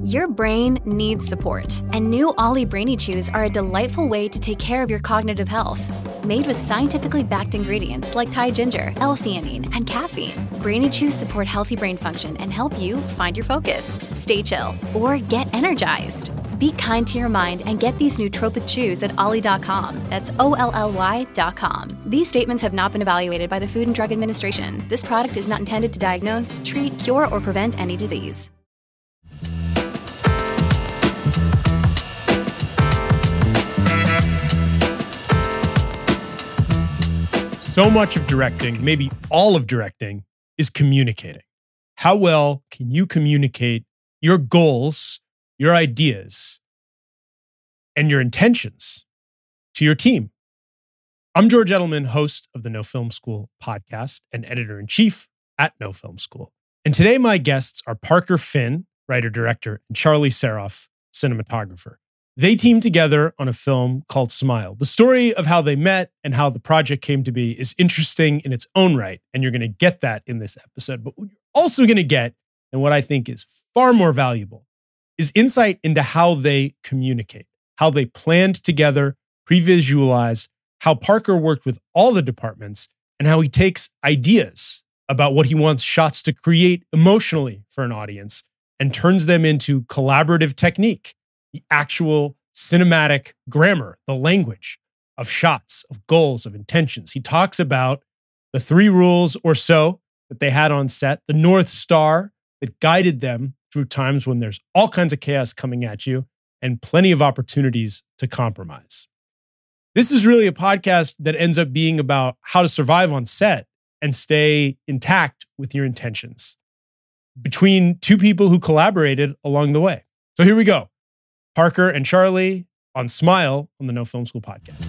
Your brain needs support, and new Ollie Brainy Chews are a delightful way to take care of your cognitive health. Made with scientifically backed ingredients like Thai ginger, L-theanine, and caffeine, Brainy Chews support healthy brain function and help you find your focus, stay chill, or get energized. Be kind to your mind and get these nootropic chews at ollie.com. That's OLLY.com. These statements have not been evaluated by the Food and Drug Administration. This product is not intended to diagnose, treat, cure, or prevent any disease. So much of directing, maybe all of directing, is communicating. How well can you communicate your goals, your ideas, and your intentions to your team? I'm George Edelman, host of the No Film School podcast and editor-in-chief at No Film School. And today my guests are Parker Finn, writer-director, and Charlie Saroff, cinematographer. They teamed together on a film called Smile. The story of how they met and how the project came to be is interesting in its own right, and you're going to get that in this episode. But what you're also going to get, and what I think is far more valuable, is insight into how they communicate, how they planned together, pre-visualize, how Parker worked with all the departments, and how he takes ideas about what he wants shots to create emotionally for an audience and turns them into collaborative technique. The actual cinematic grammar, the language of shots, of goals, of intentions. He talks about the 3 rules or so that they had on set, the North Star that guided them through times when there's all kinds of chaos coming at you and plenty of opportunities to compromise. This is really a podcast that ends up being about how to survive on set and stay intact with your intentions between 2 people who collaborated along the way. So here we go. Parker and Charlie on Smile on the No Film School podcast.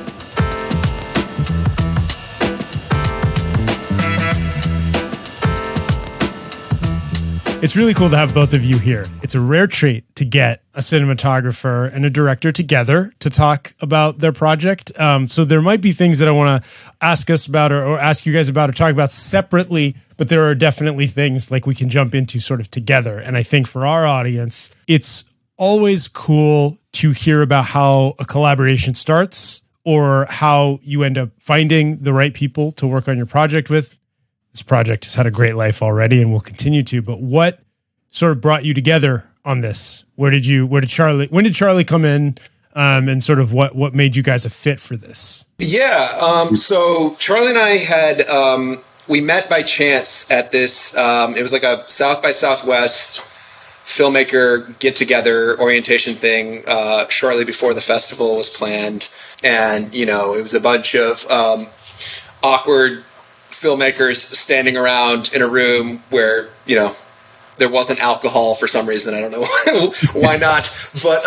It's really cool to have both of you here. It's a rare treat to get a cinematographer and a director together to talk about their project. So there might be things that I want to ask us about or ask you guys about or talk about separately, but there are definitely things like we can jump into sort of together. And I think for our audience, it's always cool to hear about how a collaboration starts or how you end up finding the right people to work on your project with. This project has had a great life already and will continue to, but what sort of brought you together on this? When did Charlie come in and sort of what made you guys a fit for this? Yeah. So Charlie and I had, we met by chance at this, it was like a South by Southwest filmmaker get-together orientation thing shortly before the festival was planned. And, it was a bunch of awkward filmmakers standing around in a room where, there wasn't alcohol for some reason. I don't know why not. But,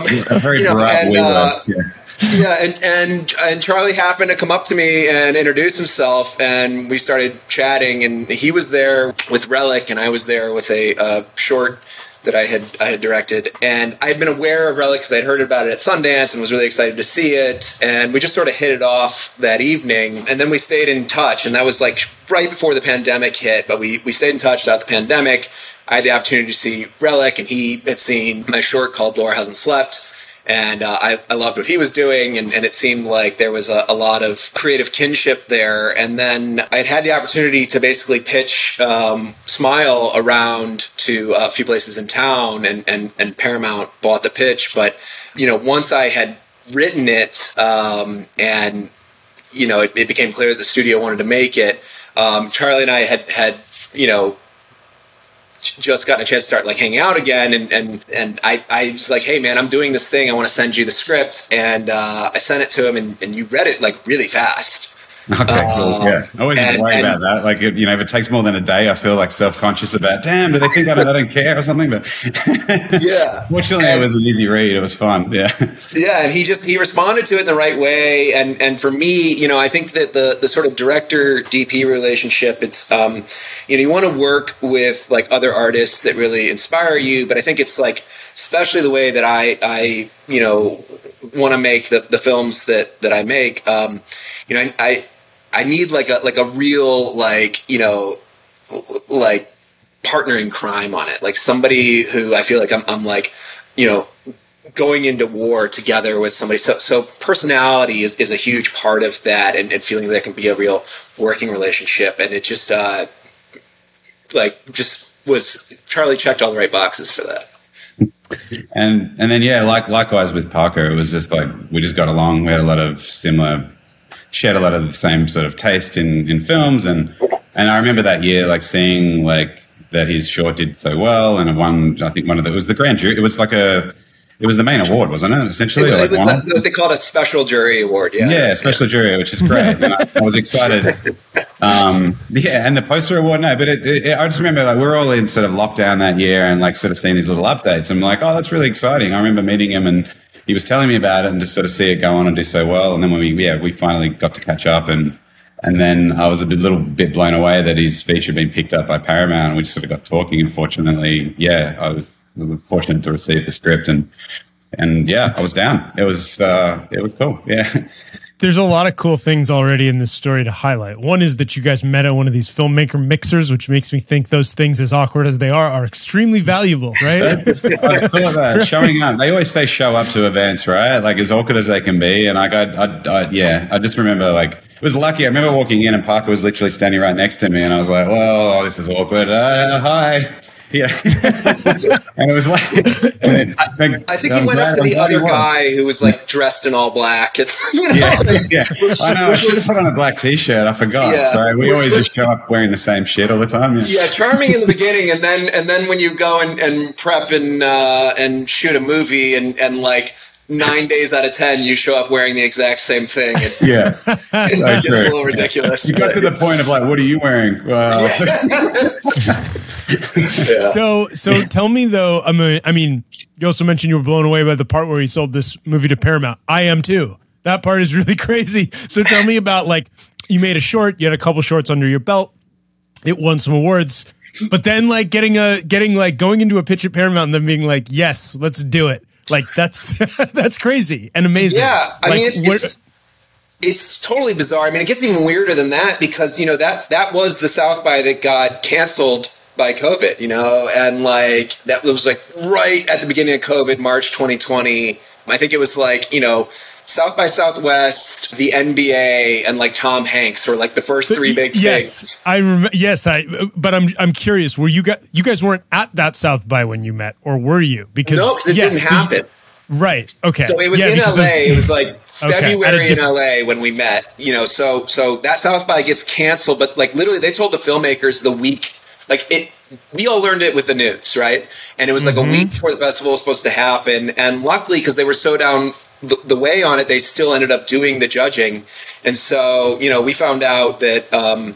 and Charlie happened to come up to me and introduce himself, and we started chatting, and he was there with Relic, and I was there with a short that I had directed, and I had been aware of Relic because I'd heard about it at Sundance and was really excited to see it, and we just sort of hit it off that evening, and then we stayed in touch, and that was like right before the pandemic hit, but we stayed in touch throughout the pandemic. I had the opportunity to see Relic, and he had seen my short called Laura Hasn't Slept, and I loved what he was doing, and it seemed like there was a lot of creative kinship there. And then I'd had the opportunity to basically pitch Smile around to a few places in town, and Paramount bought the pitch. But, once I had written it, and, it became clear that the studio wanted to make it, Charlie and I had just gotten a chance to start like hanging out again, and I was like, hey man, I'm doing this thing, I want to send you the script, and I sent it to him, and you read it like really fast. Okay, cool. Yeah, I always worry about that. Like, if it takes more than a day, I feel like self-conscious about, damn, do they think I don't care or something? But yeah, fortunately, it was an easy read. It was fun. Yeah, yeah, and he responded to it in the right way. And for me, I think that the sort of director DP relationship, it's you want to work with like other artists that really inspire you, but I think it's like especially the way that I want to make the films that I make. I need like a real like partner in crime on it, like somebody who I feel like I'm like, you know, going into war together with somebody. So personality is a huge part of that, and feeling that can be a real working relationship. And it just was Charlie checked all the right boxes for that. And then likewise with Parker, it was just like we just got along. We had a lot of shared a lot of the same sort of taste in films, and I remember that year like seeing like that his short did so well, and it won. I think it was the grand jury. It was the main award, wasn't it? Essentially, it was what they called a special jury award. Yeah, special jury, which is great. And I was excited. And the poster award, no, but I just remember like we were all in sort of lockdown that year, and like sort of seeing these little updates. I'm like, oh, that's really exciting. I remember meeting him, and he was telling me about it, and just sort of see it go on and do so well. And then when we finally got to catch up, and then I was a little bit blown away that his feature had been picked up by Paramount, and we just sort of got talking. And fortunately, I was fortunate to receive the script, and I was down. It was cool. Yeah. There's a lot of cool things already in this story to highlight. One is that you guys met at one of these filmmaker mixers, which makes me think those things, as awkward as they are extremely valuable, right? I call that showing up. They always say show up to events, right? Like as awkward as they can be. And I just remember like it was lucky. I remember walking in and Parker was literally standing right next to me, and I was like, well, this is awkward. Hi. Yeah. And it was like, I think he went up to the other guy who was like dressed in all black. And, I know. I should have put on a black t-shirt. I forgot. Yeah. Sorry. We always just show up wearing the same shit all the time. Yeah. Charming in the beginning. And then when you go and prep and shoot a movie and like 9 days out of 10, you show up wearing the exact same thing. And it gets a little ridiculous. You got to the point of like, what are you wearing? So tell me though, I mean, you also mentioned you were blown away by the part where he sold this movie to Paramount. I am too. That part is really crazy. So tell me about like, you made a short, you had a couple shorts under your belt. It won some awards, but then like going into a pitch at Paramount and then being like, yes, let's do it. Like that's crazy and amazing. Yeah. I mean, it's totally bizarre. I mean, it gets even weirder than that because, you know, that was the South by that got canceled by COVID, you know, and like that was like right at the beginning of COVID, March 2020. I think it was like, you know, South by Southwest, the NBA, and like Tom Hanks were like the first three big things. I remember. Yes, but I'm curious. Were you guys weren't at that South by when you met, or were you? Because it didn't happen. Right. Okay. So it was in LA. It was like February in LA when we met. You know, so that South by gets canceled, but like literally they told the filmmakers the week. Like we all learned it with the news, right? And it was like a week before the festival was supposed to happen. And luckily, because they were so down the way on it, they still ended up doing the judging. And so, you know, we found out that,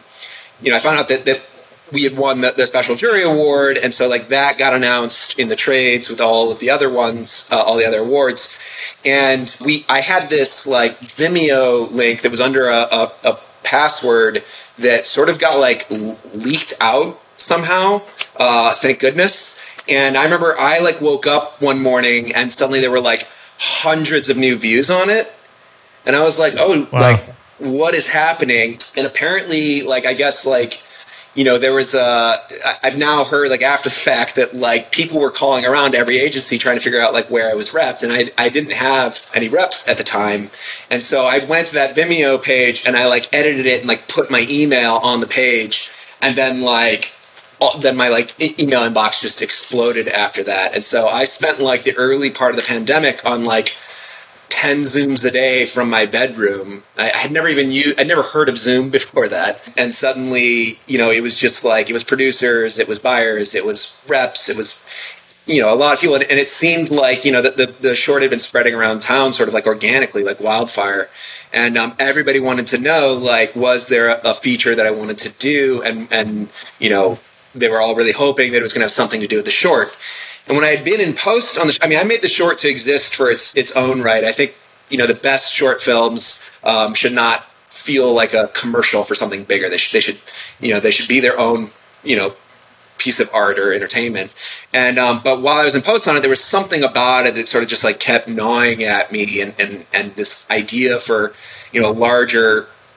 I found out that we had won the special jury award. And so like that got announced in the trades with all of the other ones, all the other awards. And I had this like Vimeo link that was under a password that sort of got like leaked out somehow. Thank goodness. And I remember I like woke up one morning and suddenly there were like hundreds of new views on it. And I was like, oh, wow. Like what is happening? And apparently like, I guess like, you know, there was I've now heard like after the fact that like people were calling around every agency trying to figure out like where I was repped. And I didn't have any reps at the time. And so I went to that Vimeo page and I like edited it and like put my email on the page. And then like, then my like email inbox just exploded after that. And so I spent like the early part of the pandemic on like 10 Zooms a day from my bedroom. I'd never heard of Zoom before that. And suddenly, you know, it was just like, it was producers, it was buyers, it was reps, it was, you know, a lot of people. And it seemed like, you know, the short had been spreading around town sort of like organically, like wildfire. And everybody wanted to know, like, was there a feature that I wanted to do? And you know, they were all really hoping that it was going to have something to do with the short. And when I had been in post on I made the short to exist for its own right. I think, you know, the best short films should not feel like a commercial for something bigger. They should be their own, you know, piece of art or entertainment. And but while I was in post on it, there was something about it that sort of just like kept gnawing at me, and this idea for, you know, larger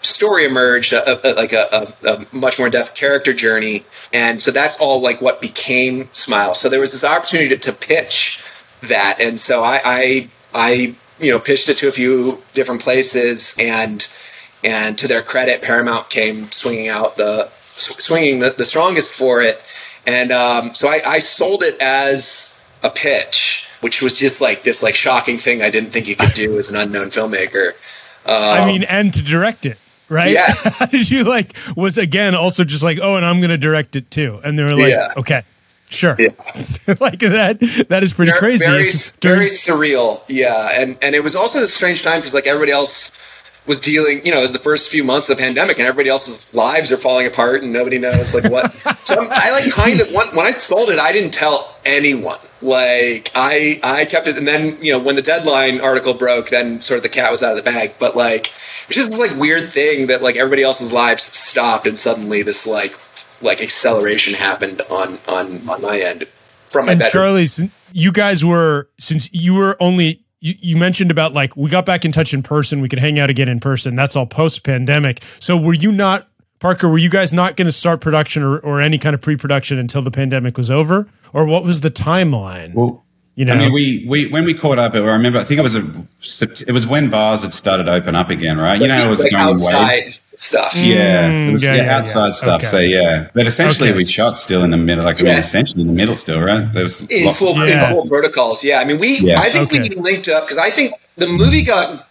story emerged, like a much more in-depth character journey. And so that's all like what became Smile. So there was this opportunity to pitch that. And so I pitched it to a few different places, and to their credit, Paramount came swinging the strongest for it. And so I sold it as a pitch, which was just like this like shocking thing I didn't think you could do as an unknown filmmaker. And to direct it, right? Yeah. How did you was again also just like, oh, and I'm going to direct it too. And they were like, okay, sure. Yeah. Like that is pretty crazy. Very surreal. Yeah. And it was also this strange time because like everybody else was dealing, it was the first few months of the pandemic and everybody else's lives are falling apart and nobody knows like what. So I like kind of, when I sold it, I didn't tell anyone. Like I kept it. And then, when the Deadline article broke, then sort of the cat was out of the bag. But like, it's just this like weird thing that like everybody else's lives stopped and suddenly this like acceleration happened on my end from my bedroom. And Charlie, you guys were, since you were only, you mentioned about like, we got back in touch in person, we could hang out again in person. That's all post-pandemic. So were you guys not going to start production or any kind of pre-production until the pandemic was over? Or what was the timeline? Well, I mean, we when we caught up, I remember, I think it was when bars had started to open up again, right? It was like going outside stuff. Yeah, it was outside stuff. Okay. So yeah, but essentially we shot still in the middle, essentially in the middle still, right? There was in full protocols. Yeah, I mean, I think we linked up because I think the movie got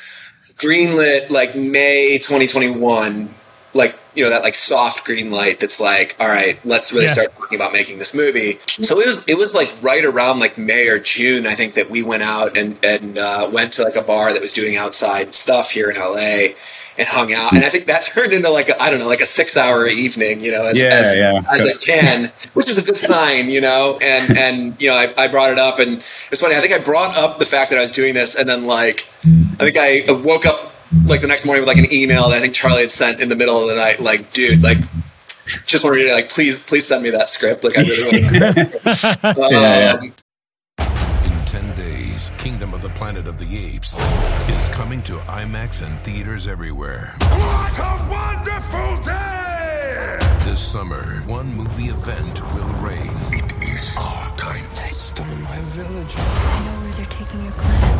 greenlit like May 2021, like that like soft green light that's like, all right, let's really start talking about making this movie. So it was like right around like May or June, I think, that we went out and went to like a bar that was doing outside stuff here in LA and hung out. And I think that turned into like a 6-hour evening, as it can, which is a good sign, and I brought it up, and it's funny. I think I brought up the fact that I was doing this, and then like, I think I woke up like the next morning with like an email that I think Charlie had sent in the middle of the night, like, dude, like, just want to read it, like, please send me that script. Like, I really want In 10 days, Kingdom of the Planet of the Apes is coming to IMAX and theaters everywhere. What a wonderful day! This summer, one movie event will reign. It is our time. They stole my village. I know where they're taking your clan.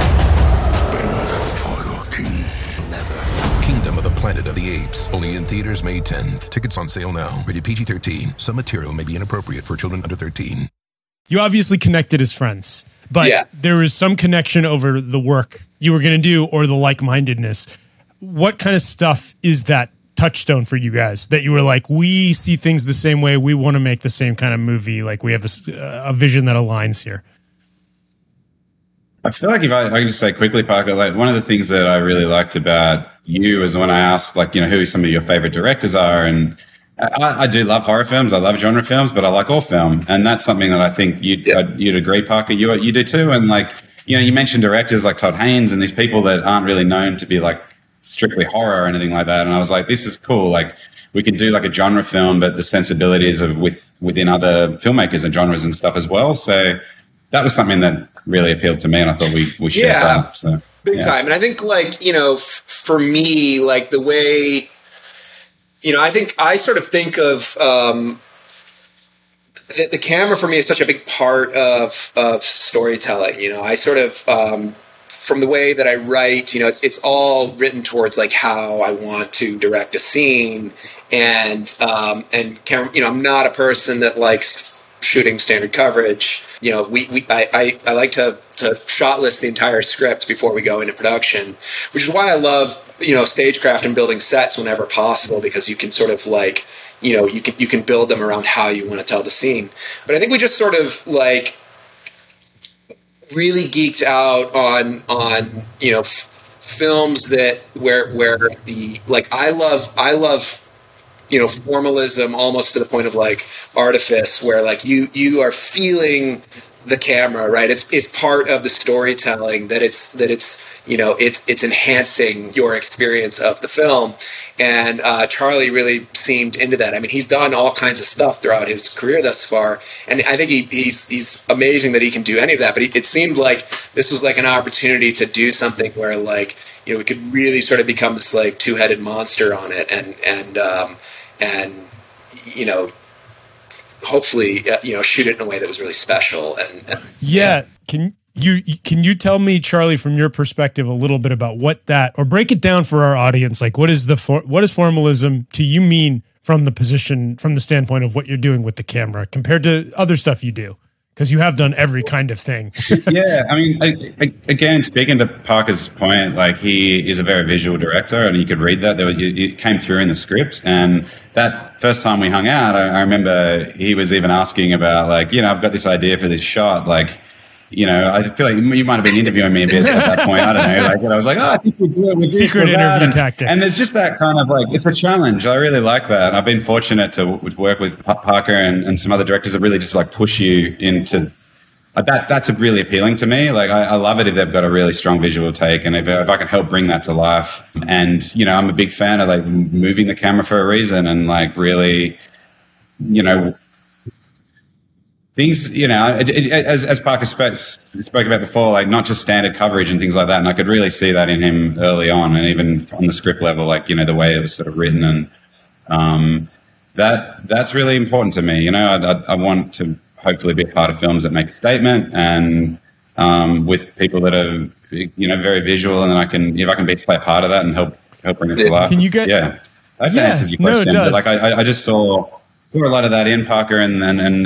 For your king. Never. Kingdom of the Planet of the Apes. Only in theaters May 10th. Tickets on sale now. Rated PG-13. Some material may be inappropriate for children under 13. You obviously connected as friends, but there was some connection over the work you were going to do or the like-mindedness. What kind of stuff is that touchstone for you guys that you were like, we see things the same way, we want to make the same kind of movie, like we have a vision that aligns here? I feel like if I can just say quickly, Parker, like one of the things that I really liked about you is when I asked, like, who some of your favorite directors are. And I do love horror films. I love genre films, but I like all film. And that's something that I think you'd agree, Parker, you do too. And like, you mentioned directors like Todd Haynes and these people that aren't really known to be like strictly horror or anything like that. And I was like, this is cool. Like we can do like a genre film, but the sensibilities of within other filmmakers and genres and stuff as well. So that was something that really appealed to me, and I thought we shared that. So, big time. And I think, like, for me, like the way, I think I sort of think of the camera for me is such a big part of storytelling. I sort of from the way that I write, it's all written towards like how I want to direct a scene, and I'm not a person that likes shooting standard coverage. I like to shot list the entire script before we go into production, which is why I love, stagecraft and building sets whenever possible, because you can sort of like, you can build them around how you want to tell the scene. But I think we just sort of like really geeked out on films that where the, like, I love formalism almost to the point of like artifice, where like you are feeling the camera, right? It's part of the storytelling, that it's enhancing your experience of the film. And Charlie really seemed into that. I mean, he's done all kinds of stuff throughout his career thus far, and I think he's amazing that he can do any of that. But it seemed like this was like an opportunity to do something where like we could really sort of become this like two-headed monster on it, and hopefully shoot it in a way that was really special. And yeah. Can you tell me, Charlie, from your perspective, a little bit about what that, or break it down for our audience? Like, what does formalism to you mean from the standpoint of what you're doing with the camera compared to other stuff you do? Because you have done every kind of thing. Yeah, I mean, again, speaking to Parker's point, like he is a very visual director, and you could read that. It came through in the script, and that first time we hung out, I remember he was even asking about, like, I've got this idea for this shot, like, I feel like you might have been interviewing me a bit at that point. I don't know. Like, I was like, I think we do it with secret interview tactics. And there's just that kind of like, it's a challenge. I really like that. And I've been fortunate to work with Parker and some other directors that really just like push you into that. That's really appealing to me. Like, I love it if they've got a really strong visual take, and if I can help bring that to life. And, I'm a big fan of like moving the camera for a reason, and like really, things, as Parker spoke about before, like not just standard coverage and things like that. And I could really see that in him early on, and even on the script level, like, the way it was sort of written. And that's really important to me. I want to hopefully be a part of films that make a statement, and with people that are, very visual, and then if I can play a part of that and help bring it to life. Can you get? Yeah. I hope that answers your question. No, it does. But like I just saw a lot of that in Parker, and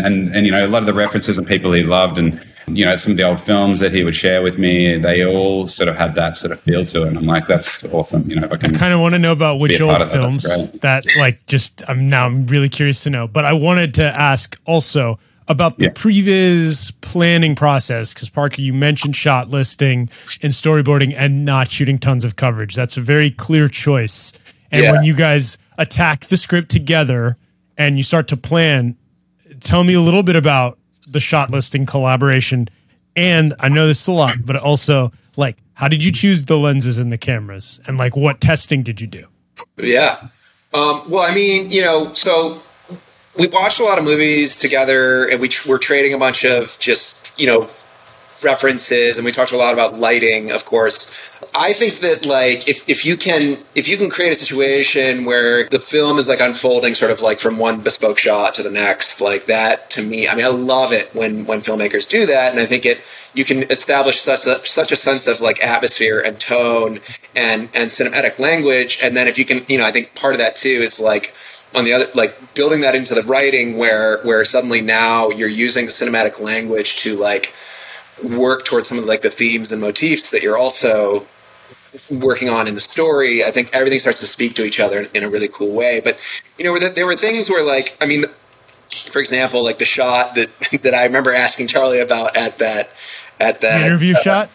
a lot of the references and people he loved, and some of the old films that he would share with me, they all sort of had that sort of feel to it. And I'm like, that's awesome. If I kind of want to know about which old films that like I'm really curious to know. But I wanted to ask also about the previous planning process, because Parker, you mentioned shot listing and storyboarding and not shooting tons of coverage. That's a very clear choice. And when you guys attack the script together and you start to plan, tell me a little bit about the shot listing collaboration. And I know this a lot, but also, like, how did you choose the lenses and the cameras? And, like, what testing did you do? Yeah. Well, I mean, so we watched a lot of movies together, and we're trading a bunch of just, references, and we talked a lot about lighting, of course. I think that like if you can create a situation where the film is like unfolding sort of like from one bespoke shot to the next, like that, to me, I mean, I love it when filmmakers do that, and I think you can establish such a sense of like atmosphere and tone and cinematic language. And then if you can, I think part of that too is like on the other, like building that into the writing where suddenly now you're using the cinematic language to like work towards some of like the themes and motifs that you're also working on in the story. I think everything starts to speak to each other in a really cool way. But there were things where, like, I mean, for example, like the shot that I remember asking Charlie about at that interview shot.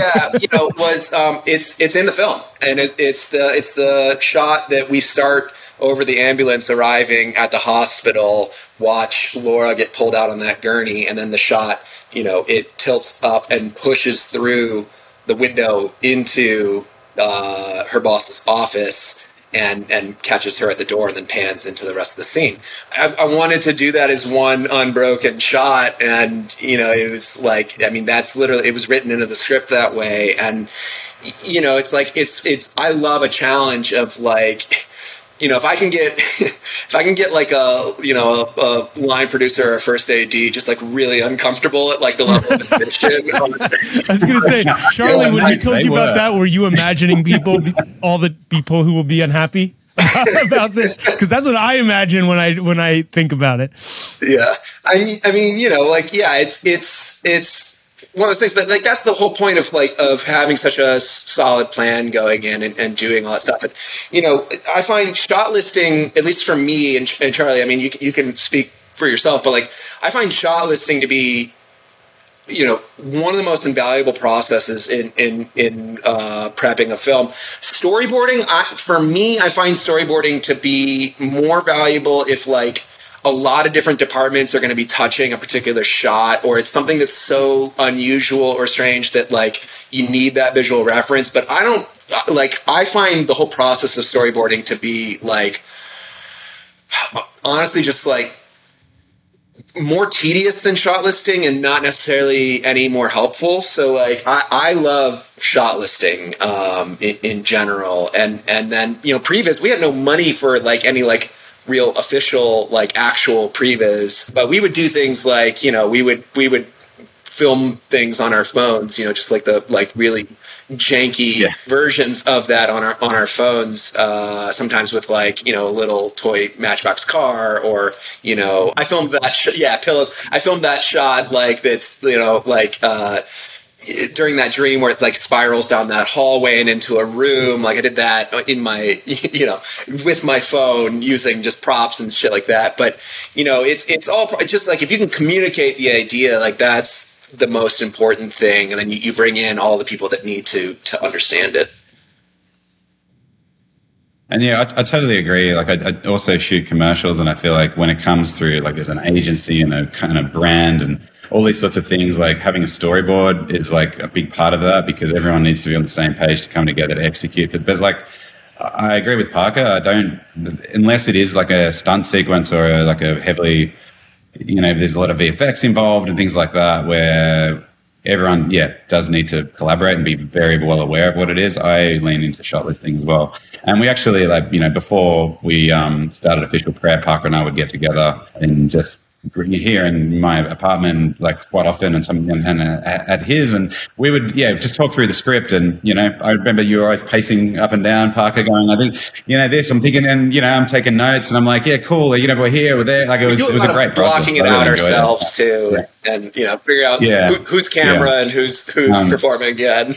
Was it's in the film, and it's the shot that we start over the ambulance arriving at the hospital, watch Laura get pulled out on that gurney, and then the shot, it tilts up and pushes through the window into her boss's office and catches her at the door, and then pans into the rest of the scene. I wanted to do that as one unbroken shot, and it was like, I mean, that's literally, it was written into the script that way. And it's like it's I love a challenge of like, if I can get like a line producer or a first AD just like really uncomfortable at like the level of admission. I was going to say, Charlie, when you told you about that, were you imagining all the people who will be unhappy about this? Because that's what I imagine when I think about it. Yeah, I mean, it's one of those things, but like that's the whole point of having such a solid plan going in and doing all that stuff. And I find shot listing, at least for me and Charlie, I mean, you can speak for yourself, but like I find shot listing to be one of the most invaluable processes in prepping a film. Storyboarding, for me, I find storyboarding to be more valuable if like a lot of different departments are going to be touching a particular shot, or it's something that's so unusual or strange that like you need that visual reference. But I find the whole process of storyboarding to be like, honestly, just like more tedious than shot listing and not necessarily any more helpful. So like I love shot listing in general, and then previs, we had no money for like any like real official like actual previs, but we would do things like we would film things on our phones, just like the like really janky versions of that on our phones, sometimes with like a little toy Matchbox car, or I filmed that pillows. I filmed that shot like that's during that dream where it like spirals down that hallway and into a room. Like I did that in my with my phone using just props and shit like that. But it's all just like, if you can communicate the idea, like that's the most important thing, and then you bring in all the people that need to understand it. And I totally agree. Like I also shoot commercials, and I feel like when it comes through, like there's an agency and a kind of brand and all these sorts of things, like having a storyboard is like a big part of that, because everyone needs to be on the same page to come together to execute it. But like, I agree with Parker. I don't, unless it is like a stunt sequence or like a heavily, there's a lot of VFX involved and things like that, where everyone, does need to collaborate and be very well aware of what it is. I lean into shot listing as well. And we actually, before we started official prep, Parker and I would get together and just here in my apartment, like quite often, and at his, and we would just talk through the script. And I remember you were always pacing up and down, Parker, going, I think this, I'm thinking, and I'm taking notes, and I'm like, cool, we're here, we're there. Like it was a great process. Blocking it out ourselves too, and figure out who's camera and who's performing.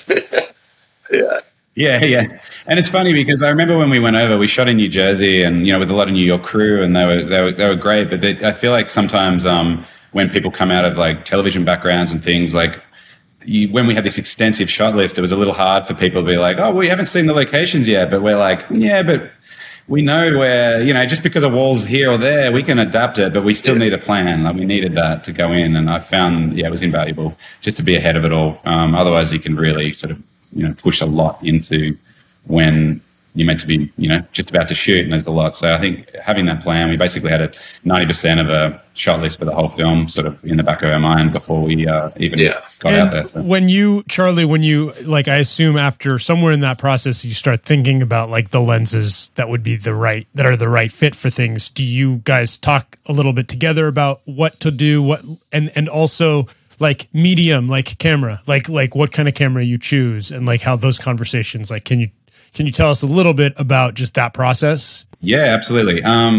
Yeah. And it's funny because I remember when we went over, we shot in New Jersey, and with a lot of New York crew, and they were great. But I feel like sometimes when people come out of like television backgrounds and things, like when we had this extensive shot list, it was a little hard for people to be like, oh, we haven't seen the locations yet, but we're like, but we know where, just because a wall's here or there, we can adapt it, but we still need a plan. Like we needed that to go in, and I found it was invaluable just to be ahead of it all. Otherwise, you can really sort of push a lot into when you're meant to be, just about to shoot, and there's a lot. So I think having that plan, we basically had 90% of a shot list for the whole film sort of in the back of our mind before we even got out there. So. When Charlie, like, I assume after somewhere in that process, you start thinking about like the lenses that would be the right fit for things. Do you guys talk a little bit together about what to do, and also like medium, like camera, like what kind of camera you choose, and like how those conversations, like, can you tell us a little bit about just that process? Yeah, absolutely.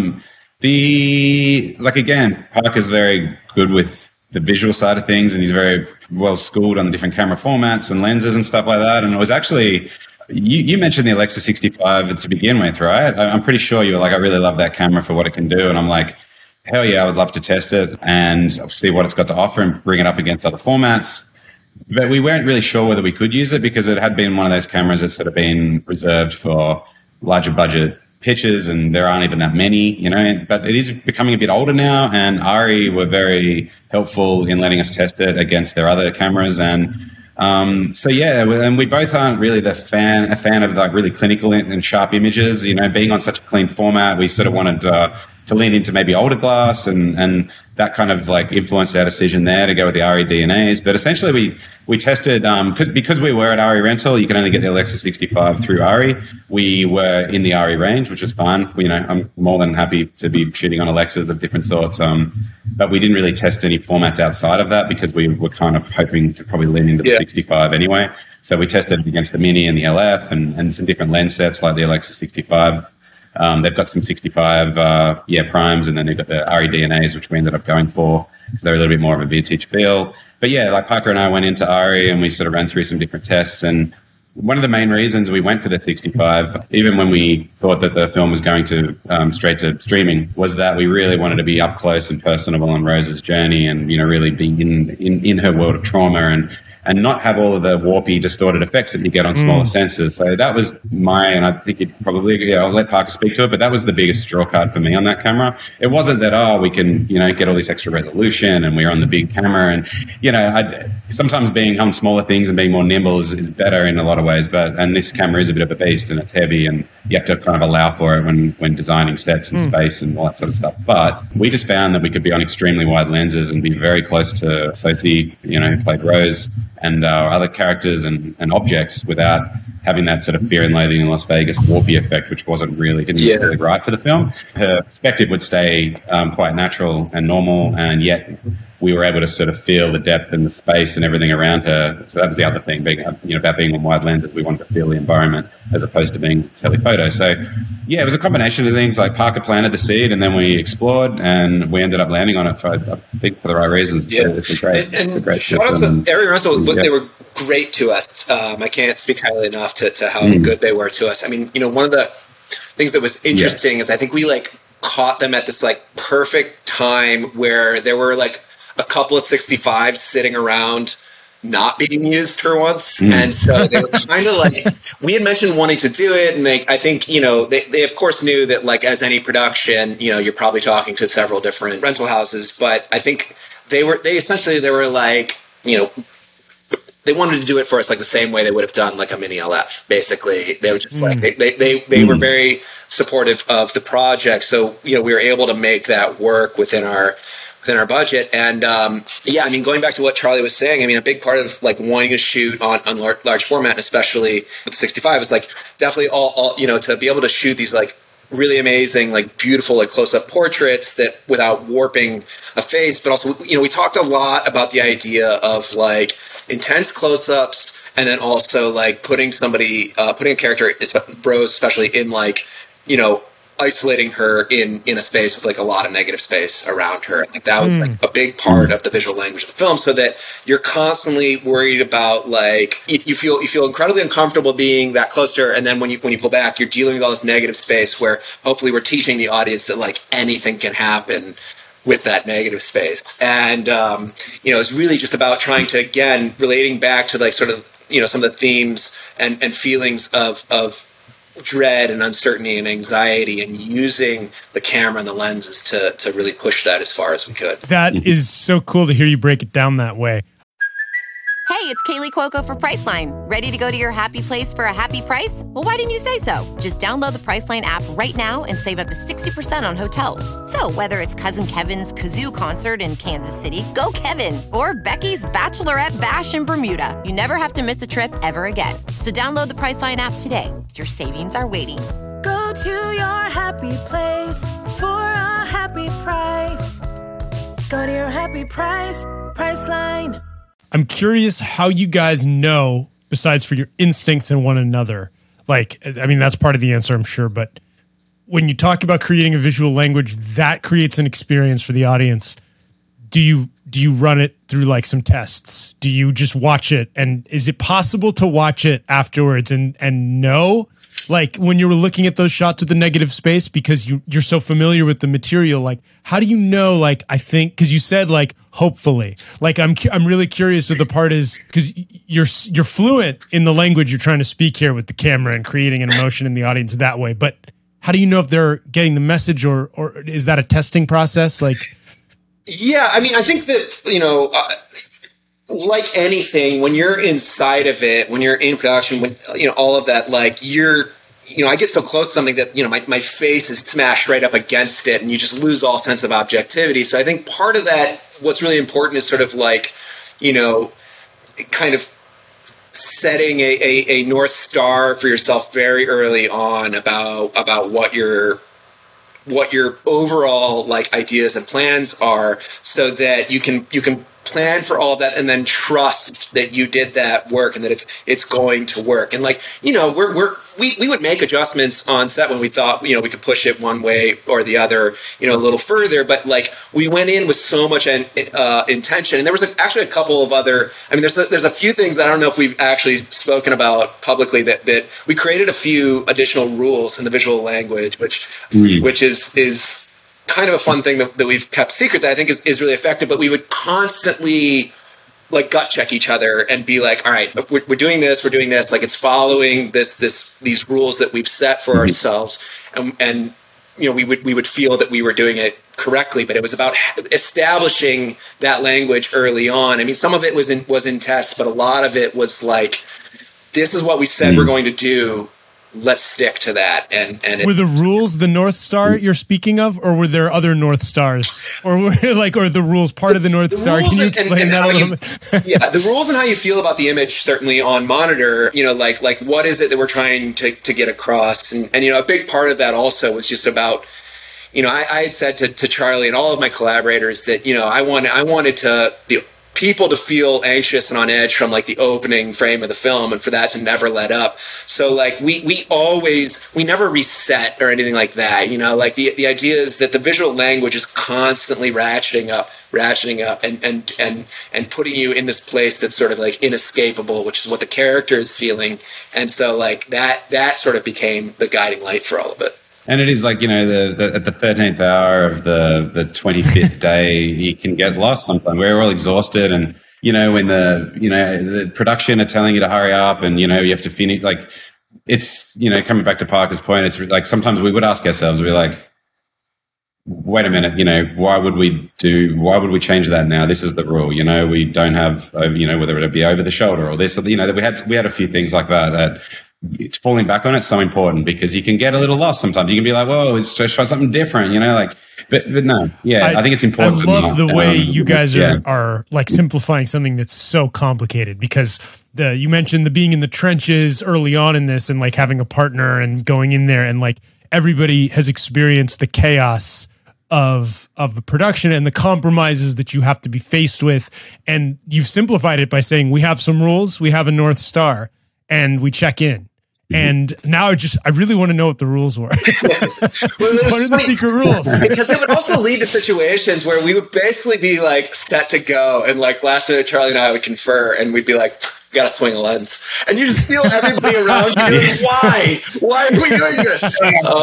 Again, Parker's very good with the visual side of things, and he's very well schooled on the different camera formats and lenses and stuff like that. And it was actually, you mentioned the Alexa 65 to begin with, right? I'm pretty sure you were like, I really love that camera for what it can do. And I'm like, hell yeah, I would love to test it and see what it's got to offer and bring it up against other formats. But we weren't really sure whether we could use it, because it had been one of those cameras that's sort of been reserved for larger budget pitches, and there aren't even that many, but it is becoming a bit older now, and ARRI were very helpful in letting us test it against their other cameras. And and we both aren't really a fan of like really clinical and sharp images, being on such a clean format. We sort of wanted to lean into maybe older glass, and that kind of like influenced our decision there to go with the ARRI DNAs. But essentially we tested, because we were at ARRI Rental, you can only get the Alexa 65 through ARRI. We were in the ARRI range, which is fun. I'm more than happy to be shooting on Alexas of different sorts. But we didn't really test any formats outside of that, because we were kind of hoping to probably lean into the 65 anyway. So we tested it against the Mini and the LF and some different lens sets like the Alexa 65. They've got some 65 primes, and then they've got the ARRI DNAs, which we ended up going for because they're a little bit more of a vintage feel. But like Parker and I went into ARRI and we sort of ran through some different tests. And one of the main reasons we went for the 65, even when we thought that the film was going to straight to streaming, was that we really wanted to be up close and personable on Rose's journey, and really be in her world of trauma, and not have all of the warpy, distorted effects that you get on smaller sensors. So that was and I think it probably, I'll let Parker speak to it, but that was the biggest draw card for me on that camera. It wasn't that, we can, get all this extra resolution and we're on the big camera. And, sometimes being on smaller things and being more nimble is better in a lot of ways. And this camera is a bit of a beast and it's heavy and you have to kind of allow for it when designing sets and space and all that sort of stuff. But we just found that we could be on extremely wide lenses and be very close to Sophie, who played Rose, and our other characters and objects without having that sort of Fear and Loathing in Las Vegas warpy effect, which didn't really right for the film. Her perspective would stay quite natural and normal, and yet we were able to sort of feel the depth and the space and everything around her. So that was the other thing, about being on wide lenses. We wanted to feel the environment as opposed to being telephoto. So, it was a combination of things. Like Parker planted the seed, and then we explored, and we ended up landing on it for the right reasons. Yeah, it's a great shout out to Ari Rental. They were great to us. I can't speak highly enough to how good they were to us. I mean, one of the things that was interesting is I think we caught them at this perfect time where there were a couple of 65s sitting around not being used for once. And so they were kind of we had mentioned wanting to do it. And I think, they of course knew that as any production, you're probably talking to several different rental houses, but I think they were they wanted to do it for us the same way they would have done a mini LF. Basically, they were just they were very supportive of the project. So we were able to make that work within our budget. And going back to what Charlie was saying, a big part of wanting to shoot on large format, and especially with 65, is definitely all to be able to shoot these really amazing, beautiful, close-up portraits that without warping a face. But also, we talked a lot about the idea of intense close-ups, and then also putting a character, Rose especially, in isolating her in a space with a lot of negative space around her. That was a big part of the visual language of the film, so that you're constantly worried about you feel incredibly uncomfortable being that close to her, and then when you pull back, you're dealing with all this negative space where hopefully we're teaching the audience that anything can happen with that negative space. And it's really just about trying to, again, relating back to sort of some of the themes and feelings of dread and uncertainty and anxiety, and using the camera and the lenses to really push that as far as we could. That is so cool to hear you break it down that way. Hey, it's Kaylee Cuoco for Priceline. Ready to go to your happy place for a happy price? Well, why didn't you say so? Just download the Priceline app right now and save up to 60% on hotels. So whether it's Cousin Kevin's Kazoo Concert in Kansas City, go Kevin, or Becky's Bachelorette Bash in Bermuda, you never have to miss a trip ever again. So download the Priceline app today. Your savings are waiting. Go to your happy place for a happy price. Go to your happy price, Priceline. I'm curious how you guys know, besides for your instincts in one another. That's part of the answer, I'm sure. But when you talk about creating a visual language, that creates an experience for the audience. Do you run it through some tests? Do you just watch it? And is it possible to watch it afterwards and know? When you were looking at those shots with the negative space, because you're so familiar with the material, how do you know, I think, because you said, hopefully, I'm really curious what the part is, because you're fluent in the language you're trying to speak here with the camera and creating an emotion in the audience that way. But how do you know if they're getting the message, or is that a testing process? Yeah, I think that, like anything, when you're inside of it, when you're in production, when all of that, I get so close to something that my face is smashed right up against it, and you just lose all sense of objectivity. So I think part of that, what's really important, is sort of kind of setting a North Star for yourself very early on about what your overall ideas and plans are, so that you can plan for all of that and then trust that you did that work and that it's going to work. And we would make adjustments on set when we thought we could push it one way or the other a little further, but we went in with so much intention. And there was actually a couple of other, there's a few things that I don't know if we've actually spoken about publicly, that we created a few additional rules in the visual language, which is kind of a fun thing that we've kept secret, that I think is really effective. But we would constantly like gut check each other and be like, all right, we're doing this, like it's following these rules that we've set for ourselves. And, you know, we would feel that we were doing it correctly, but it was about establishing that language early on. I mean, some of it was in tests, but a lot of it was like, this is what we said we're going to do. Let's stick to that. And were the rules the North Star you're speaking of, or were there other North Stars, or were or the rules part of the North Star? Can you explain that a little bit? Yeah, the rules and how you feel about the image, certainly on monitor. You know, like what is it that we're trying to get across, and you know, a big part of that also was just about. You know, I had said to Charlie and all of my collaborators that, you know, I wanted the people to feel anxious and on edge from like the opening frame of the film, and for that to never let up. So like we never reset or anything like that. You know, like the idea is that the visual language is constantly ratcheting up and putting you in this place that's sort of like inescapable, which is what the character is feeling. And so like that sort of became the guiding light for all of it. And it is like, you know, at the 13th hour of the 25th day, you can get lost sometimes. We're all exhausted, and, you know, when the production are telling you to hurry up and, you know, you have to finish, like, it's, you know, coming back to Parker's point, it's like sometimes we would ask ourselves, we're like, wait a minute, you know, why would we change that now? This is the rule, you know, we don't have, you know, whether it be over the shoulder or this, or, you know, we had a few things like that. It's falling back on it's so important, because you can get a little lost sometimes. You can be like, whoa, it's try something different, you know, like, but no, yeah, I think it's important. I love the way you guys are like simplifying something that's so complicated, because you mentioned the being in the trenches early on in this, and like having a partner and going in there, and like everybody has experienced the chaos of the production and the compromises that you have to be faced with. And you've simplified it by saying, we have some rules, we have a North Star, and we check in. And now I really want to know what the rules were. What are the secret rules? Because it would also lead to situations where we would basically be like set to go, and like last minute Charlie and I would confer, and we'd be like, we gotta swing a lens. And you just feel everybody around you like, why are we doing this?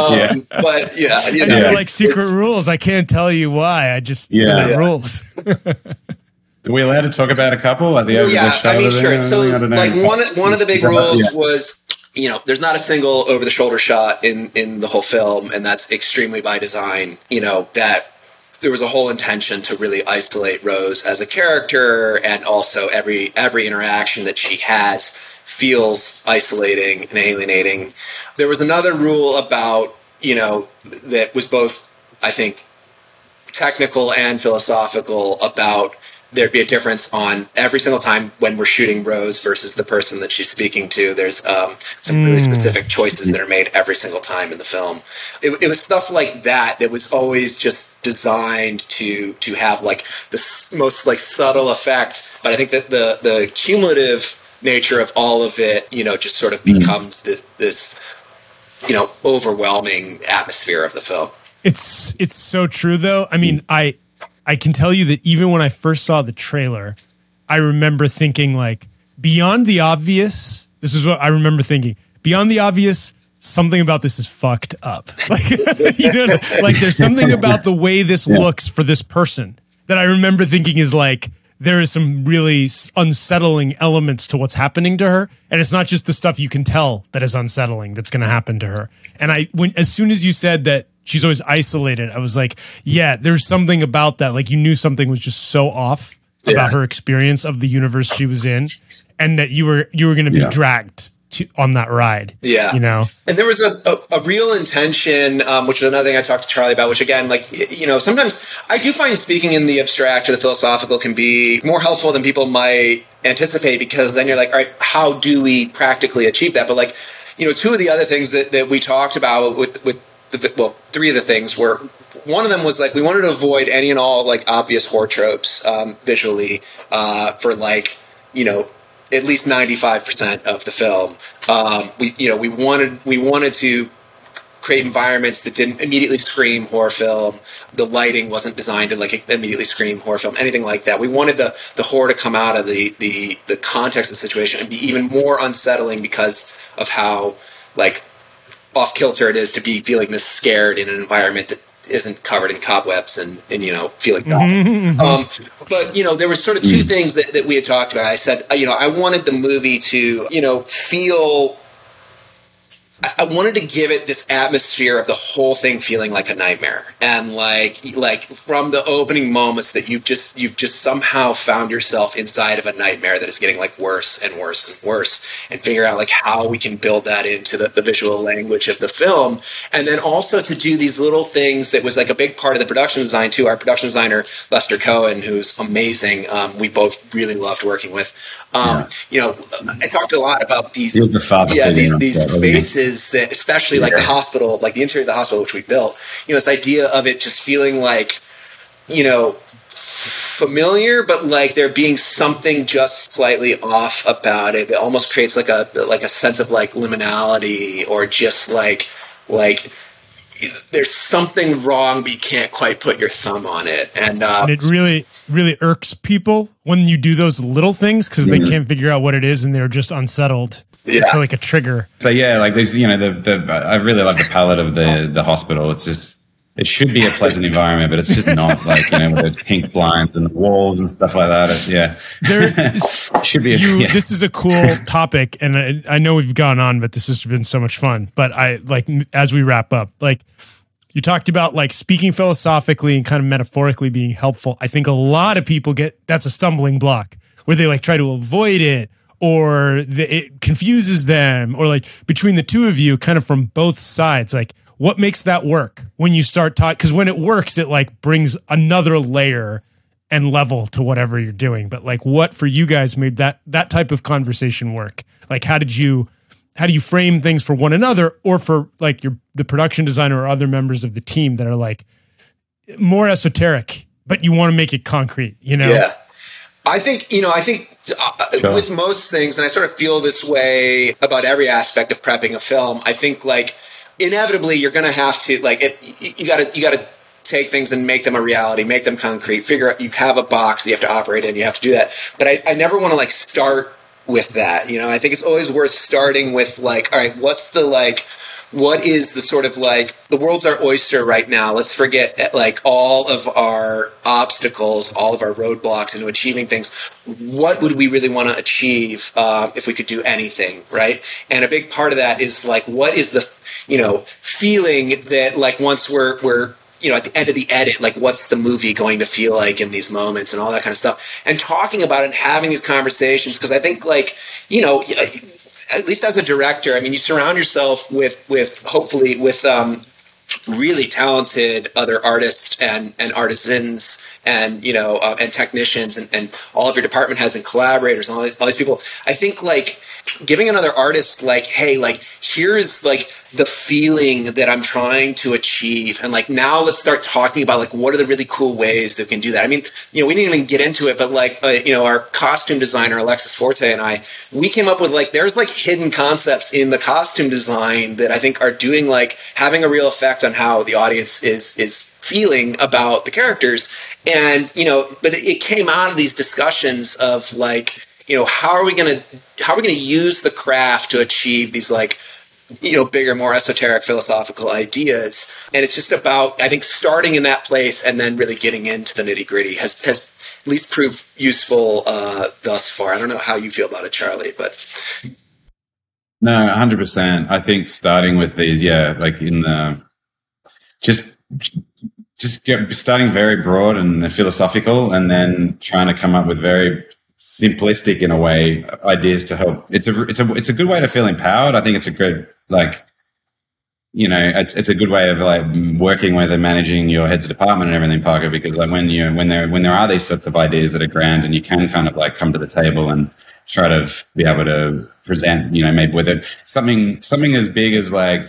But yeah, you know, like secret rules. I can't tell you why. I just rules. Are we allowed to talk about a couple at the over the shoulder? I mean, sure. So like one of the big rules was, you know, there's not a single over the shoulder shot in the whole film, and that's extremely by design. You know, that there was a whole intention to really isolate Rose as a character, and also every interaction that she has feels isolating and alienating. There was another rule about, you know, that was both, I think, technical and philosophical, about there'd be a difference on every single time when we're shooting Rose versus the person that she's speaking to. There's some really specific choices that are made every single time in the film. It was stuff like that was always just designed to have like the most like subtle effect. But I think that the cumulative nature of all of it, you know, just sort of becomes this you know, overwhelming atmosphere of the film. It's so true though. I mean, I can tell you that even when I first saw the trailer, I remember thinking like, beyond the obvious, this is what I remember thinking, beyond the obvious, something about this is fucked up. Like, you know, like there's something about the way this looks for this person that I remember thinking is like, there is some really unsettling elements to what's happening to her. And it's not just the stuff you can tell that is unsettling that's going to happen to her. And as soon as you said that she's always isolated, I was like, yeah, there's something about that. Like you knew something was just so off about her experience of the universe she was in, and that you were going to be dragged on that ride. Yeah. You know? And there was a real intention, which is another thing I talked to Charlie about, which again, like, you know, sometimes I do find speaking in the abstract or the philosophical can be more helpful than people might anticipate, because then you're like, all right, how do we practically achieve that? But like, you know, two of the other things that we talked about three of the things were, one of them was like, we wanted to avoid any and all like obvious horror tropes visually for like, you know, at least 95% of the film. We wanted to create environments that didn't immediately scream horror film. The lighting wasn't designed to like immediately scream horror film, anything like that. We wanted the horror to come out of the context of the situation and be even more unsettling because of how like off kilter it is to be feeling this scared in an environment that isn't covered in cobwebs and feeling bad. But there were sort of two things that we had talked about. I said, I wanted the movie to, feel. I wanted to give it this atmosphere of the whole thing feeling like a nightmare, and like from the opening moments that you've just somehow found yourself inside of a nightmare that is getting like worse and worse and worse, and figure out like how we can build that into the visual language of the film, and then also to do these little things that was like a big part of the production design too. Our production designer Lester Cohen, who's amazing, we both really loved working with. I talked a lot about these these spaces. That especially like the hospital, like the interior of the hospital, which we built, this idea of it just feeling like, familiar, but like there being something just slightly off about it that almost creates like a sense of like liminality, or just like there's something wrong, but you can't quite put your thumb on it. And it really, really irks people when you do those little things, because they can't figure out what it is and they're just unsettled. Yeah. It's like a trigger. So yeah, like there's, I really love the palette of the hospital. It's just, it should be a pleasant environment, but it's just not, like, with the pink blinds and the walls and stuff like that. It should be. This is a cool topic, and I know we've gone on, but this has been so much fun. But I like, as we wrap up, like you talked about, like speaking philosophically and kind of metaphorically being helpful. I think a lot of people that's a stumbling block where they like try to avoid it, or it confuses them, or like between the two of you, kind of from both sides, like what makes that work when you start talking? Because when it works, it like brings another layer and level to whatever you're doing. But like, what for you guys made that type of conversation work? Like, how do you frame things for one another, or for like the production designer or other members of the team that are like more esoteric, but you want to make it concrete, Yeah. I think with most things, and I sort of feel this way about every aspect of prepping a film, I think like inevitably you're going to have to like you got to take things and make them a reality, make them concrete, figure out you have a box that you have to operate in, you have to do that. But I never want to like start with that. I think it's always worth starting with like, all right, what is the sort of like, the world's our oyster right now. Let's forget like all of our obstacles, all of our roadblocks into achieving things. What would we really want to achieve if we could do anything, right? And a big part of that is like, what is the, feeling that like once we're at the end of the edit, like what's the movie going to feel like in these moments and all that kind of stuff. And talking about it and having these conversations, because I think like, at least as a director, I mean, you surround yourself with hopefully with really talented other artists and artisans and and technicians and all of your department heads and collaborators and all these people. I think like giving another artist like, hey, like here's like the feeling that I'm trying to achieve, and like now let's start talking about like what are the really cool ways that we can do that. I mean, we didn't even get into it, but like our costume designer Alexis Forte and we came up with like there's like hidden concepts in the costume design that I think are doing like having a real effect on how the audience is feeling about the characters. And but it came out of these discussions of like, how are we going to use the craft to achieve these like bigger, more esoteric philosophical ideas. And it's just about, I think, starting in that place and then really getting into the nitty gritty has at least proved useful thus far. I don't know how you feel about it, Charlie, but. No, 100%. I think starting with these, like in the, just starting very broad and philosophical, and then trying to come up with very simplistic in a way ideas to help. It's a good way to feel empowered. I think it's a good it's a good way of like working with and managing your heads of department and everything, Parker, because like when there are these sorts of ideas that are grand and you can kind of like come to the table and try to be able to present, maybe with it something as big as like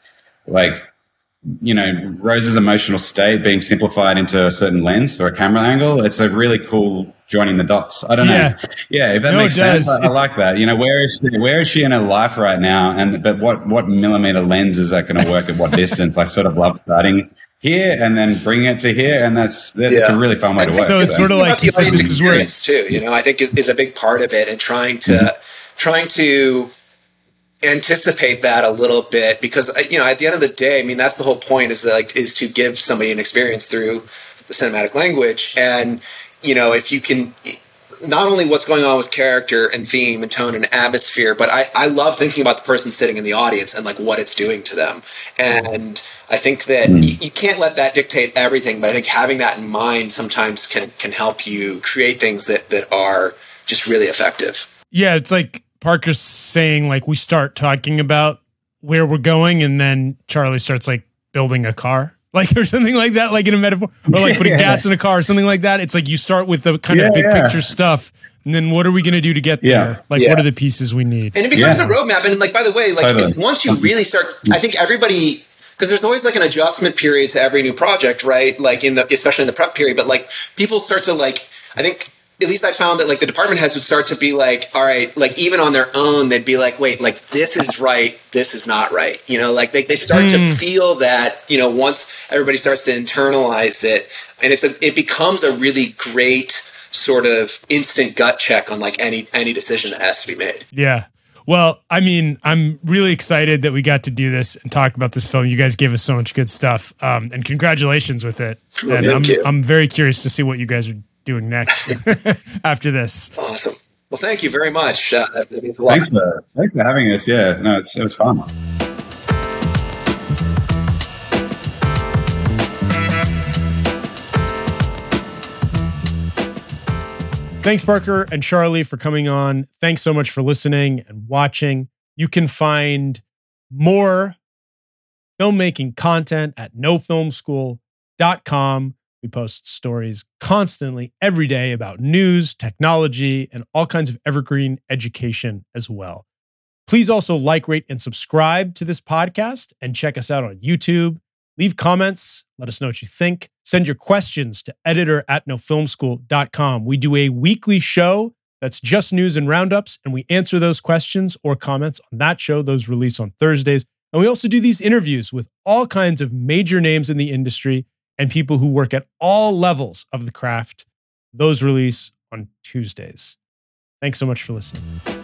Rose's emotional state being simplified into a certain lens or a camera angle. It's a really cool joining the dots. I don't know. Yeah, if that makes sense. I like that. Where is she in her life right now? But what millimeter lens is that going to work at what distance? I sort of love starting here and then bring it to here, and that's a really fun way to work. So it's sort of like you said, this is where it's too. I think is a big part of it, and trying to anticipate that a little bit because, you know, at the end of the day, I mean, that's the whole point is to give somebody an experience through the cinematic language. And, you know, if you can, not only what's going on with character and theme and tone and atmosphere, but I love thinking about the person sitting in the audience and like what it's doing to them. And I think that you can't let that dictate everything, but I think having that in mind sometimes can help you create things that are just really effective. Yeah, it's like Parker's saying, like, we start talking about where we're going, and then Charlie starts like building a car, like, or something like that, like in a metaphor, or like putting gas in a car or something like that. It's like you start with the kind of big picture stuff, and then what are we going to do to get there? Like, what are the pieces we need? And it becomes a roadmap. And like, by the way, like once you really start, I think everybody, because there's always like an adjustment period to every new project, right? Like especially in the prep period, but like people start to like, I think, at least I found that like the department heads would start to be like, all right, like even on their own, they'd be like, wait, like this is right, this is not right. You know, like they start to feel that, you know, once everybody starts to internalize it, and it becomes a really great sort of instant gut check on like any decision that has to be made. Yeah. Well, I mean, I'm really excited that we got to do this and talk about this film. You guys gave us so much good stuff, and congratulations with it. Well, and I'm very curious to see what you guys are doing next after this. Awesome. Well, thank you very much. That means a lot. Thanks for having us. Yeah, no, it was fun. Thanks, Parker and Charlie, for coming on. Thanks so much for listening and watching. You can find more filmmaking content at nofilmschool.com. We post stories constantly every day about news, technology, and all kinds of evergreen education as well. Please also like, rate, and subscribe to this podcast and check us out on YouTube. Leave comments. Let us know what you think. Send your questions to editor@nofilmschool.com. We do a weekly show that's just news and roundups, and we answer those questions or comments on that show. Those release on Thursdays. And we also do these interviews with all kinds of major names in the industry and people who work at all levels of the craft. Those release on Tuesdays. Thanks so much for listening.